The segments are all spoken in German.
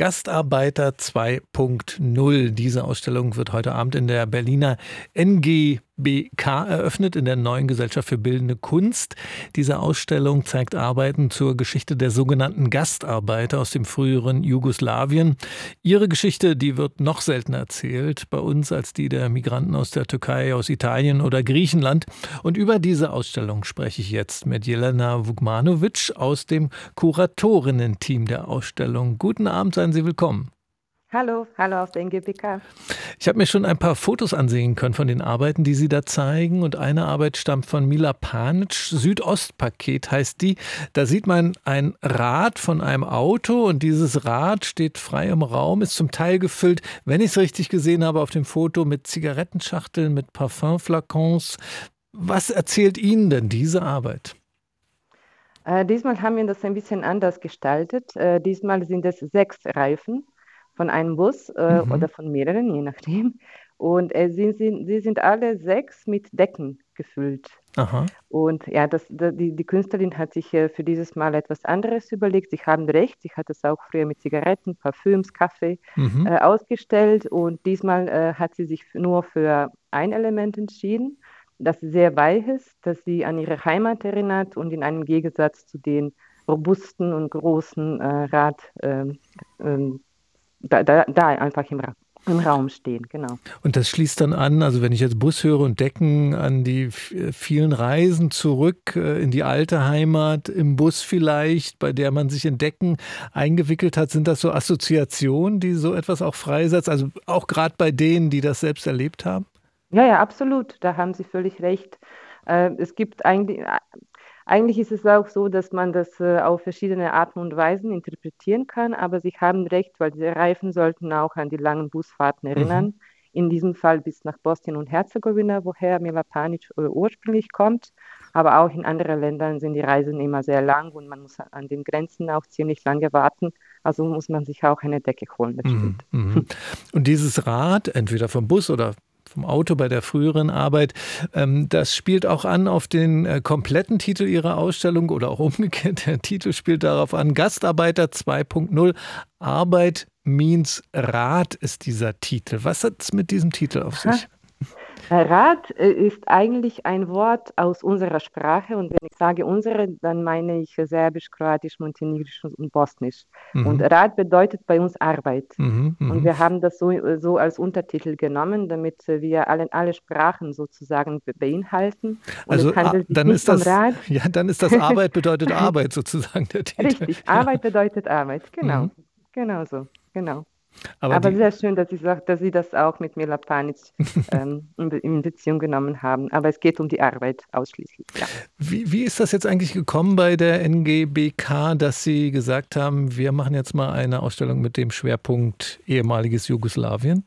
Gastarbeiter 2.0. Diese Ausstellung wird heute Abend in der Berliner NGBK eröffnet, in der Neuen Gesellschaft für Bildende Kunst. Diese Ausstellung zeigt Arbeiten zur Geschichte der sogenannten Gastarbeiter aus dem früheren Jugoslawien. Ihre Geschichte, die wird noch seltener erzählt bei uns als die der Migranten aus der Türkei, aus Italien oder Griechenland. Und über diese Ausstellung spreche ich jetzt mit Jelena Vukmanovic aus dem Kuratorinnen-Team der Ausstellung. Guten Abend, seien Sie willkommen. Hallo aus der NGBK. Ich habe mir schon ein paar Fotos ansehen können von den Arbeiten, die Sie da zeigen. Und eine Arbeit stammt von Mila Panic. Südostpaket heißt die. Da sieht man ein Rad von einem Auto und dieses Rad steht frei im Raum, ist zum Teil gefüllt, wenn ich es richtig gesehen habe, auf dem Foto mit Zigarettenschachteln, mit Parfümflakons. Was erzählt Ihnen denn diese Arbeit? Diesmal haben wir das ein bisschen anders gestaltet. Diesmal sind es 6 Reifen von einem Bus oder von mehreren, je nachdem. Und sie sind alle 6 mit Decken gefüllt. Aha. Und ja, die Künstlerin hat sich für dieses Mal etwas anderes überlegt. Sie haben recht, sie hat es auch früher mit Zigaretten, Parfüms, Kaffee ausgestellt. Und diesmal hat sie sich nur für ein Element entschieden, das sehr weich ist, das sie an ihre Heimat erinnert und in einem Gegensatz zu den robusten und großen Rad da einfach im Raum stehen, genau. Und das schließt dann an, also wenn ich jetzt Bus höre und Decken, an die vielen Reisen zurück in die alte Heimat, im Bus vielleicht, bei der man sich in Decken eingewickelt hat. Sind das so Assoziationen, die so etwas auch freisetzt? Also auch gerade bei denen, die das selbst erlebt haben? Ja, absolut, da haben Sie völlig recht. Es gibt eigentlich ist es auch so, dass man das auf verschiedene Arten und Weisen interpretieren kann, aber Sie haben recht, weil die Reifen sollten auch an die langen Busfahrten Mhm. erinnern. In diesem Fall bis nach Bosnien und Herzegowina, woher Mila Panic ursprünglich kommt. Aber auch in anderen Ländern sind die Reisen immer sehr lang und man muss an den Grenzen auch ziemlich lange warten. Also muss man sich auch eine Decke holen, das Mhm. stimmt. Mhm. Und dieses Rad, entweder vom Bus oder vom Auto bei der früheren Arbeit, das spielt auch an auf den kompletten Titel Ihrer Ausstellung oder auch umgekehrt. Der Titel spielt darauf an, Gastarbeiter 2.0, Arbeit means Rat ist dieser Titel. Was hat es mit diesem Titel auf sich? Rat ist eigentlich ein Wort aus unserer Sprache und wenn ich sage unsere, dann meine ich Serbisch, Kroatisch, Montenegrisch und Bosnisch. Und Mhm. Rat bedeutet bei uns Arbeit. Mhm. Und Mhm. wir haben das so als Untertitel genommen, damit wir alle Sprachen sozusagen beinhalten. Und es Also handelt sich dann nicht ist um das, Rat. ja, dann ist das Arbeit bedeutet Arbeit sozusagen der Titel. Richtig, Ja. Arbeit bedeutet Arbeit, Mhm. genau. Genau so, genau. Aber Aber die, sehr schön, dass Sie das auch mit Mila Panic in Beziehung genommen haben. Aber es geht um die Arbeit ausschließlich, ja. wie ist das jetzt eigentlich gekommen bei der NGBK, dass Sie gesagt haben, wir machen jetzt mal eine Ausstellung mit dem Schwerpunkt ehemaliges Jugoslawien?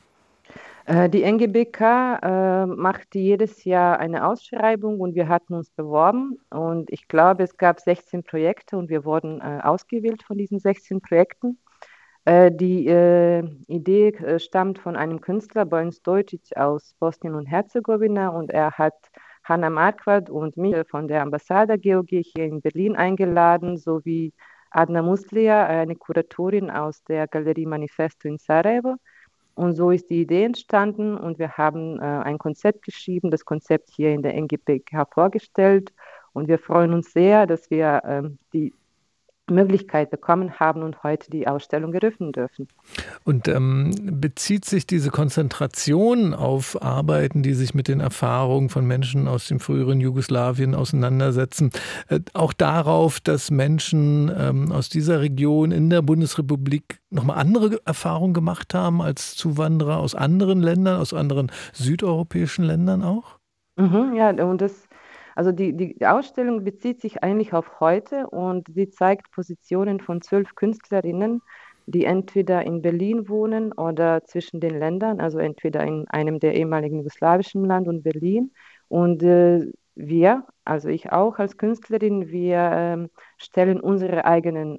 Die NGBK macht jedes Jahr eine Ausschreibung und wir hatten uns beworben. Und ich glaube, es gab 16 Projekte und wir wurden ausgewählt von diesen 16 Projekten. Die Idee stammt von einem Künstler, Bojan Stojčić aus Bosnien und Herzegowina und er hat Hana Marquardt und mich von der Ambassade GOG hier in Berlin eingeladen, sowie Adna Muslija, eine Kuratorin aus der Galerie Manifesto in Sarajevo. Und so ist die Idee entstanden und wir haben ein Konzept geschrieben, das Konzept hier in der NGBK vorgestellt und wir freuen uns sehr, dass wir die Möglichkeit bekommen haben und heute die Ausstellung eröffnen dürfen. Und bezieht sich diese Konzentration auf Arbeiten, die sich mit den Erfahrungen von Menschen aus dem früheren Jugoslawien auseinandersetzen, auch darauf, dass Menschen aus dieser Region in der Bundesrepublik nochmal andere Erfahrungen gemacht haben als Zuwanderer aus anderen Ländern, aus anderen südeuropäischen Ländern auch? Ja, und also die Ausstellung bezieht sich eigentlich auf heute und sie zeigt Positionen von 12 Künstlerinnen, die entweder in Berlin wohnen oder zwischen den Ländern, also entweder in einem der ehemaligen jugoslawischen Land und Berlin. Und wir, also ich auch als Künstlerin, wir stellen unsere eigenen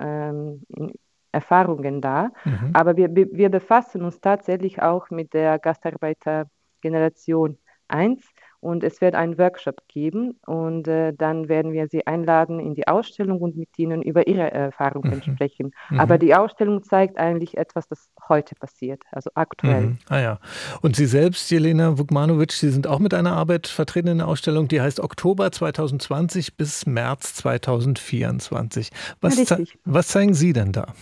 Erfahrungen dar, Mhm. aber wir befassen uns tatsächlich auch mit der Gastarbeitergeneration 1 und es wird einen Workshop geben und dann werden wir Sie einladen in die Ausstellung und mit Ihnen über Ihre Erfahrungen Mhm. sprechen. Aber Mhm. die Ausstellung zeigt eigentlich etwas, das heute passiert, also aktuell. Mhm. Ah ja. Und Sie selbst, Jelena Vukmanovic, Sie sind auch mit einer Arbeit vertreten in der Ausstellung, die heißt Oktober 2020 bis März 2024. Ja, Was, richtig. was zeigen Sie denn da?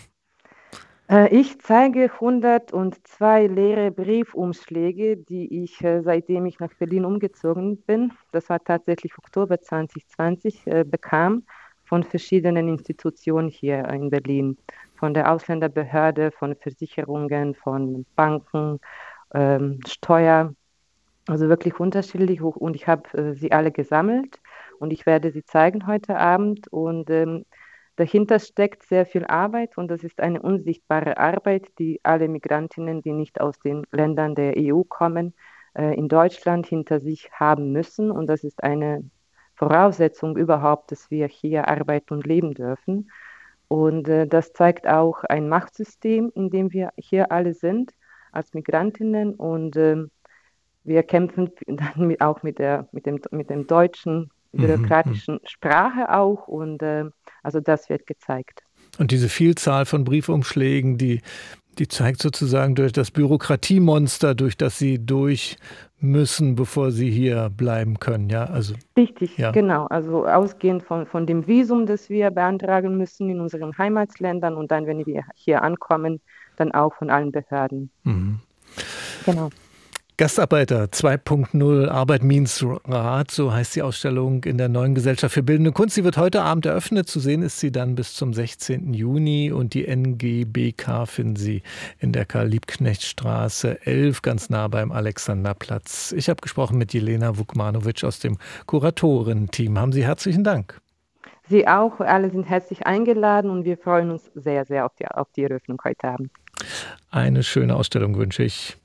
Ich zeige 102 leere Briefumschläge, die ich, seitdem ich nach Berlin umgezogen bin, das war tatsächlich Oktober 2020, bekam von verschiedenen Institutionen hier in Berlin, von der Ausländerbehörde, von Versicherungen, von Banken, Steuer, also wirklich unterschiedlich. Und ich habe sie alle gesammelt und ich werde sie zeigen heute Abend. Und dahinter steckt sehr viel Arbeit und das ist eine unsichtbare Arbeit, die alle Migrantinnen, die nicht aus den Ländern der EU kommen, in Deutschland hinter sich haben müssen. Und das ist eine Voraussetzung überhaupt, dass wir hier arbeiten und leben dürfen. Und das zeigt auch ein Machtsystem, in dem wir hier alle sind als Migrantinnen. Und wir kämpfen dann auch mit dem deutschen Mhm. Mhm. bürokratischen Sprache auch und also das wird gezeigt. Und diese Vielzahl von Briefumschlägen, die zeigt sozusagen durch das Bürokratiemonster, durch das Sie durch müssen, bevor Sie hier bleiben können. Ja, also, Richtig, ja. genau. Also ausgehend von dem Visum, das wir beantragen müssen in unseren Heimatländern und dann, wenn wir hier ankommen, dann auch von allen Behörden. Mhm. Genau. Gastarbeiter 2.0 Arbeit means Rat, so heißt die Ausstellung in der Neuen Gesellschaft für Bildende Kunst. Sie wird heute Abend eröffnet. Zu sehen ist sie dann bis zum 16. Juni und die NGBK finden Sie in der Karl-Liebknecht-Straße 11, ganz nah beim Alexanderplatz. Ich habe gesprochen mit Jelena Vukmanovic aus dem Kuratorenteam. Haben Sie herzlichen Dank. Sie auch, alle sind herzlich eingeladen und wir freuen uns sehr, sehr auf die Eröffnung heute Abend. Eine schöne Ausstellung wünsche ich.